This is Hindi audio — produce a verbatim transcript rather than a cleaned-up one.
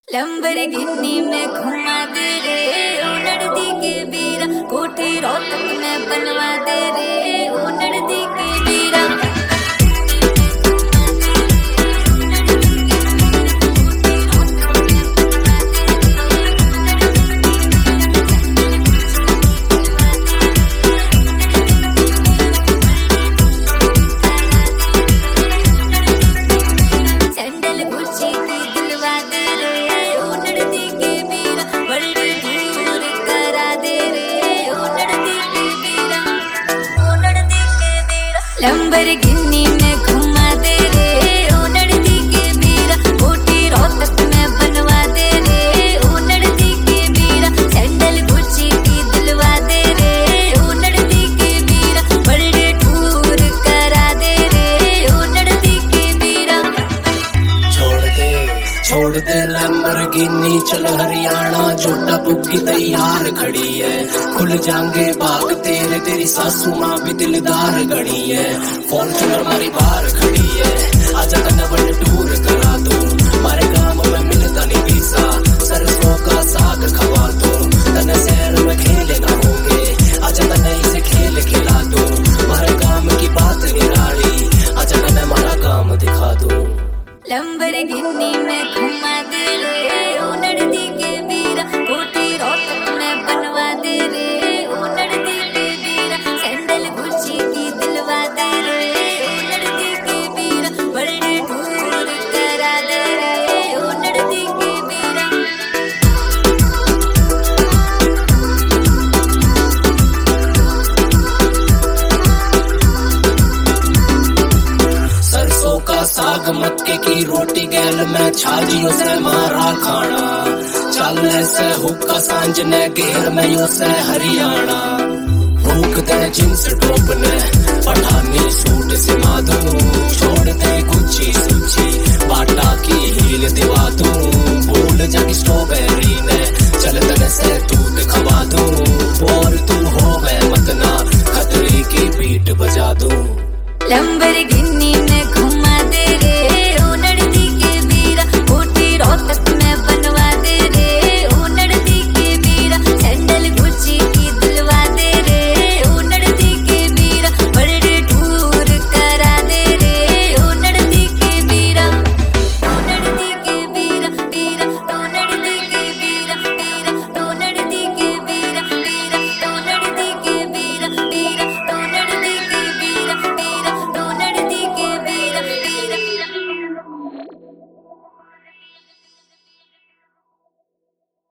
लंबरगिनी में घुमा दे रे ओ नड़दी के बीरा, कोठी रोहतक में बनवा दे रे ओ नड़दी के बीरा। लंबरगिनी में घुमा दे रे ओ नड़दी के बीरा, कोठी रोहतक में बनवा दे रे ओ नड़दी के बीरा। सैंडल गुच्ची की दिलवा दे रे ओ नड़दी के बीरा, बड़े टूर करा दे रे ओ नड़दी के बीरा। छोड़ दे छोड़ दे लंबरगिनी, चल हरियाणा, जोटा बुग्गी तैयार खड़ी है। खुल जाएंगे बाग तेरे, तेरी सासू माँ भी दिलदार गड़ी है। फॉर्चूनर हमारी बाहर खड़ी है, आजा तने बड़े टूर करा दो। हमारे गांव में मिलता नहीं पीसा, सरसों का साग खवा दो। तने शहर में खेले ना होंगे, आजा तने इसे खेल खिला दो। हमारे गांव की बात निराली, आजा तने हमारा काम दिखा दो। लंबरगिनी में घुमा दे रे ओ नड़दी के बीरा, कोठी रोहतक में बनवा दे रे ओ नड़दी के बीरा। सैंडल गुच्ची की दिलवा दे रे ओ नड़दी के बीरा, बड़े टूर करा दे रे ओ नड़दी के बीरा। सरसों का साग मक्के की रोटी गैल में छाजियों से मारा खाना। चलने से हुक्का सांझ ने घेर में यो से हरियाणा। भूख दे जींस टॉप ने पठानी सूट सिमा दूं। छोड़ दे गुच्ची सुच्ची बाटा की हील दिवा दूं। भूल जागी स्ट्रॉबेरी ने चल तने से दूध खवा दूं। और तू हो गए मत ना, खतरे की बीट बजा दूं। लंबरगिनी